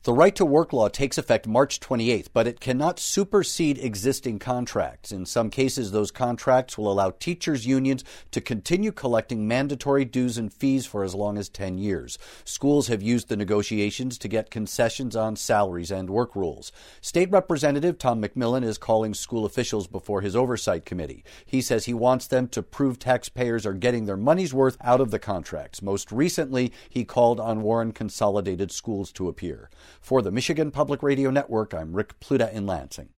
The Right to Work law takes effect March 28th, but it cannot supersede existing contracts. In some cases, those contracts will allow teachers' unions to continue collecting mandatory dues and fees for as long as 10 years. Schools have used the negotiations to get concessions on salaries and work rules. State Representative Tom McMillan is calling school officials before his oversight committee. He says he wants them to prove taxpayers are getting their money's worth out of the contracts. Most recently, he called on Warren Consolidated Schools to appear. For the Michigan Public Radio Network, I'm Rick Pluta in Lansing.